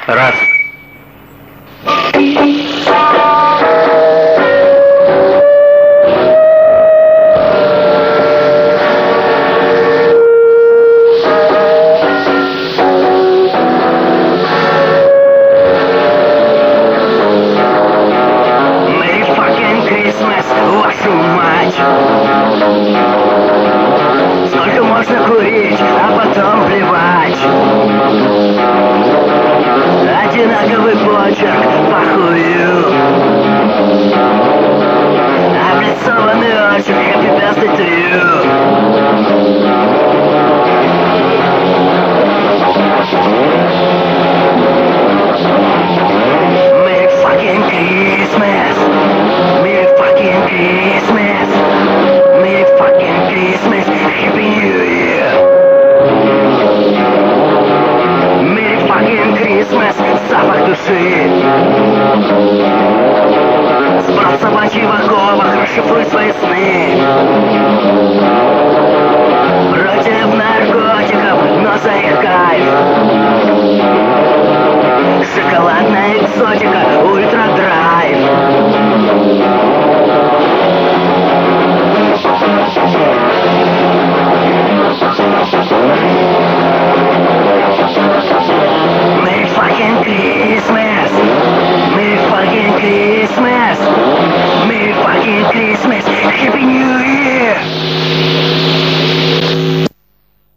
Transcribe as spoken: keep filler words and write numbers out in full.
Раз. Merry fucking Christmas, вашу мать! Сколько можно курить, а потом плевать? Одинаковый почерк, похую. Облицованный очерк, happy birthday to you. Merry fucking Christmas. Merry fucking Christmas. Merry fucking Christmas. Happy New Year. Merry fucking Christmas. Запах души. Сброд собачьих оковах, расшифруй свои сны. Против наркотиков, но за их кайф. Шоколадная экзотика.